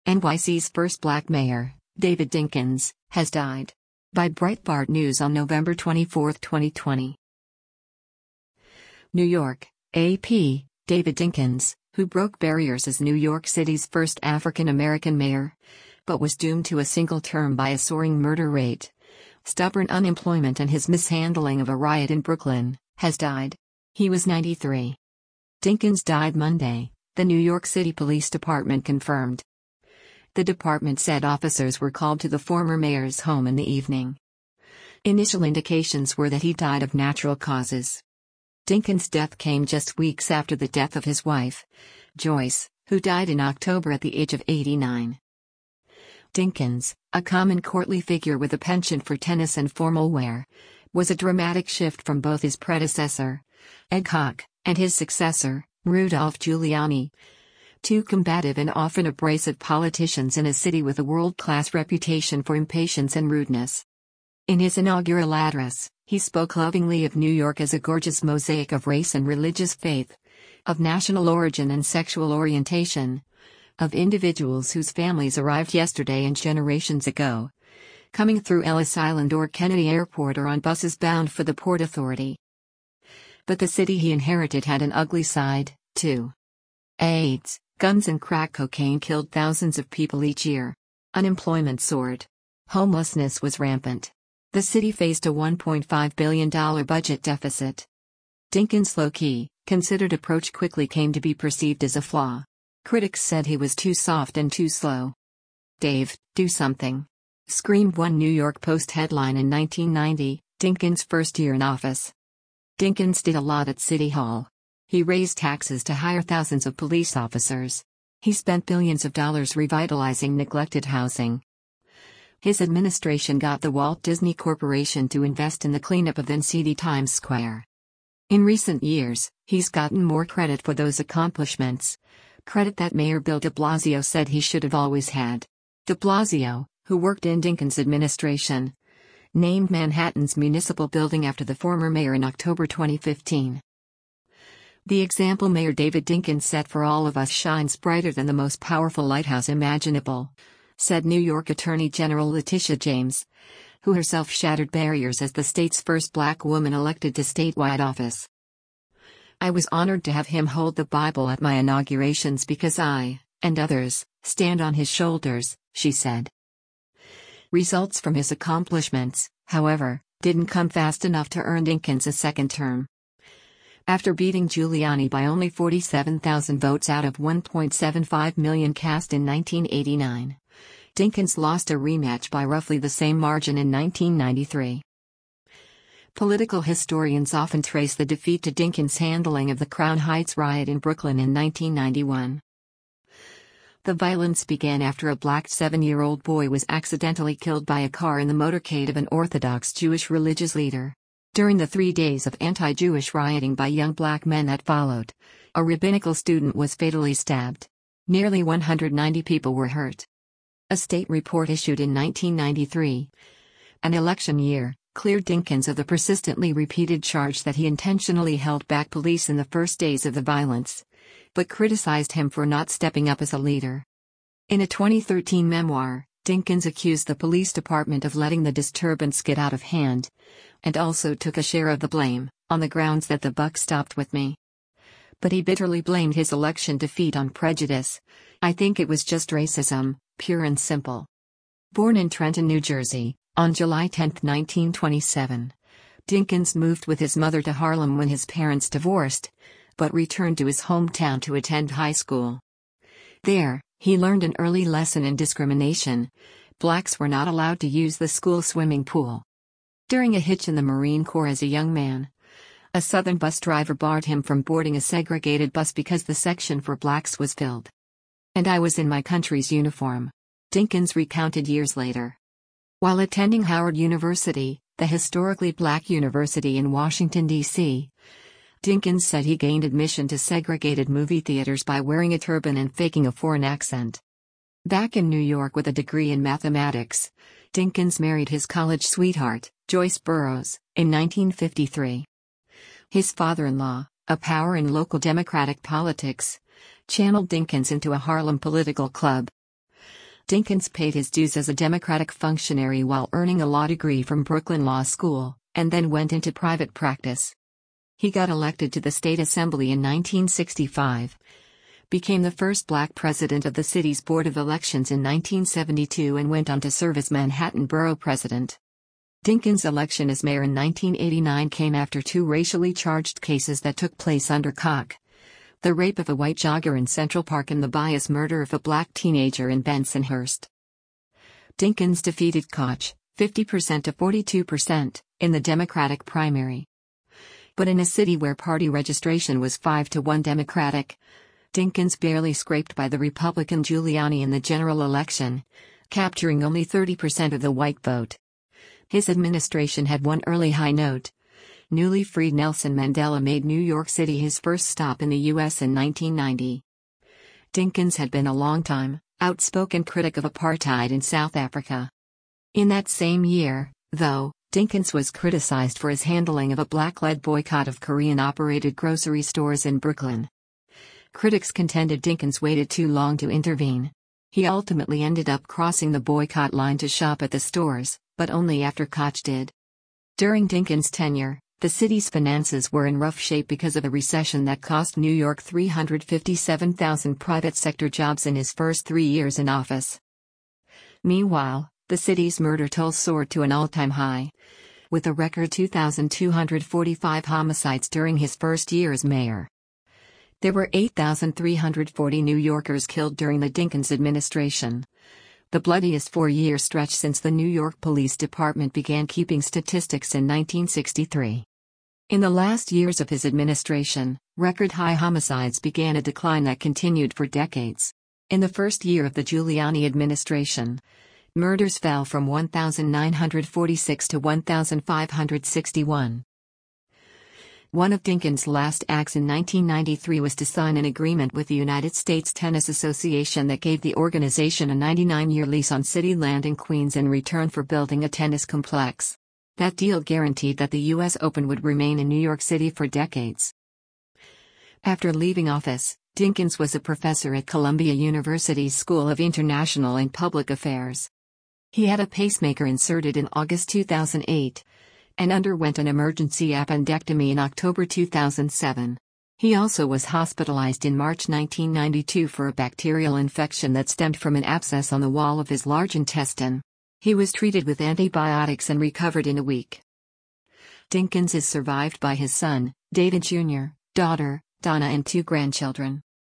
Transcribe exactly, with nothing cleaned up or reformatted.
N Y C's first black mayor, David Dinkins, has died. By Breitbart News on November twenty-fourth, twenty twenty. New York, A P, David Dinkins, who broke barriers as New York City's first African-American mayor, but was doomed to a single term by a soaring murder rate, stubborn unemployment and his mishandling of a riot in Brooklyn, has died. He was ninety-three. Dinkins died Monday, the New York City Police Department confirmed. The department said officers were called to the former mayor's home in the evening. Initial indications were that he died of natural causes. Dinkins' death came just weeks after the death of his wife, Joyce, who died in October at the age of eighty-nine. Dinkins, a common courtly figure with a penchant for tennis and formal wear, was a dramatic shift from both his predecessor, Ed Koch, and his successor, Rudolph Giuliani. Two combative and often abrasive politicians in a city with a world-class reputation for impatience and rudeness. In his inaugural address, he spoke lovingly of New York as a gorgeous mosaic of race and religious faith, of national origin and sexual orientation, of individuals whose families arrived yesterday and generations ago, coming through Ellis Island or Kennedy Airport or on buses bound for the Port Authority. But the city he inherited had an ugly side, too. AIDS, guns and crack cocaine killed thousands of people each year. Unemployment soared. Homelessness was rampant. The city faced a one point five billion dollars budget deficit. Dinkins' low-key, considered approach quickly came to be perceived as a flaw. Critics said he was too soft and too slow. "Dave, do something," screamed one New York Post headline in nineteen ninety, Dinkins' first year in office. Dinkins did a lot at City Hall. He raised taxes to hire thousands of police officers. He spent billions of dollars revitalizing neglected housing. His administration got the Walt Disney Corporation to invest in the cleanup of then seedy Times Square. In recent years, he's gotten more credit for those accomplishments, credit that Mayor Bill de Blasio said he should have always had. De Blasio, who worked in Dinkins' administration, named Manhattan's municipal building after the former mayor in October twenty fifteen. "The example Mayor David Dinkins set for all of us shines brighter than the most powerful lighthouse imaginable," said New York Attorney General Letitia James, who herself shattered barriers as the state's first black woman elected to statewide office. "I was honored to have him hold the Bible at my inaugurations because I, and others, stand on his shoulders," she said. Results from his accomplishments, however, didn't come fast enough to earn Dinkins a second term. After beating Giuliani by only forty-seven thousand votes out of one point seven five million cast in nineteen eighty-nine, Dinkins lost a rematch by roughly the same margin in nineteen ninety-three. Political historians often trace the defeat to Dinkins' handling of the Crown Heights riot in Brooklyn in nineteen ninety-one. The violence began after a black seven-year-old boy was accidentally killed by a car in the motorcade of an Orthodox Jewish religious leader. During the three days of anti-Jewish rioting by young black men that followed, a rabbinical student was fatally stabbed. Nearly one hundred ninety people were hurt. A state report issued in nineteen ninety-three, an election year, cleared Dinkins of the persistently repeated charge that he intentionally held back police in the first days of the violence, but criticized him for not stepping up as a leader. In a twenty thirteen memoir, Dinkins accused the police department of letting the disturbance get out of hand, and also took a share of the blame, on the grounds that the buck stopped with me. But he bitterly blamed his election defeat on prejudice. "I think it was just racism, pure and simple." Born in Trenton, New Jersey, on July tenth, nineteen twenty-seven, Dinkins moved with his mother to Harlem when his parents divorced, but returned to his hometown to attend high school. There, he learned an early lesson in discrimination. Blacks were not allowed to use the school swimming pool. During a hitch in the Marine Corps as a young man, a Southern bus driver barred him from boarding a segregated bus because the section for blacks was filled. "And I was in my country's uniform," Dinkins recounted years later. While attending Howard University, the historically black university in Washington, D C, Dinkins said he gained admission to segregated movie theaters by wearing a turban and faking a foreign accent. Back in New York with a degree in mathematics, Dinkins married his college sweetheart, Joyce Burroughs, in nineteen fifty-three. His father-in-law, a power in local Democratic politics, channeled Dinkins into a Harlem political club. Dinkins paid his dues as a Democratic functionary while earning a law degree from Brooklyn Law School, and then went into private practice. He got elected to the state assembly in nineteen sixty-five, became the first black president of the city's Board of Elections in nineteen seventy-two, and went on to serve as Manhattan Borough President. Dinkins' election as mayor in nineteen eighty-nine came after two racially charged cases that took place under Koch: the rape of a white jogger in Central Park and the bias murder of a black teenager in Bensonhurst. Dinkins defeated Koch, fifty percent to forty-two percent, in the Democratic primary. But in a city where party registration was five to one Democratic, Dinkins barely scraped by the Republican Giuliani in the general election, capturing only thirty percent of the white vote. His administration had one early high note. Newly freed Nelson Mandela made New York City his first stop in the U S in nineteen ninety. Dinkins had been a long-time, outspoken critic of apartheid in South Africa. In that same year, though, Dinkins was criticized for his handling of a black-led boycott of Korean-operated grocery stores in Brooklyn. Critics contended Dinkins waited too long to intervene. He ultimately ended up crossing the boycott line to shop at the stores, but only after Koch did. During Dinkins' tenure, the city's finances were in rough shape because of a recession that cost New York three hundred fifty-seven thousand private sector jobs in his first three years in office. Meanwhile, the city's murder toll soared to an all-time high, with a record two thousand two hundred forty-five homicides during his first year as mayor. There were eight thousand three hundred forty New Yorkers killed during the Dinkins administration, the bloodiest four-year stretch since the New York Police Department began keeping statistics in nineteen sixty-three. In the last years of his administration, record-high homicides began a decline that continued for decades. In the first year of the Giuliani administration, murders fell from one thousand nine hundred forty-six to one thousand five hundred sixty-one. One of Dinkins' last acts in nineteen ninety-three was to sign an agreement with the United States Tennis Association that gave the organization a ninety-nine-year lease on city land in Queens in return for building a tennis complex. That deal guaranteed that the U S Open would remain in New York City for decades. After leaving office, Dinkins was a professor at Columbia University's School of International and Public Affairs. He had a pacemaker inserted in August two thousand eight, and underwent an emergency appendectomy in October two thousand seven. He also was hospitalized in March nineteen ninety-two for a bacterial infection that stemmed from an abscess on the wall of his large intestine. He was treated with antibiotics and recovered in a week. Dinkins is survived by his son, David Junior, daughter, Donna, and two grandchildren.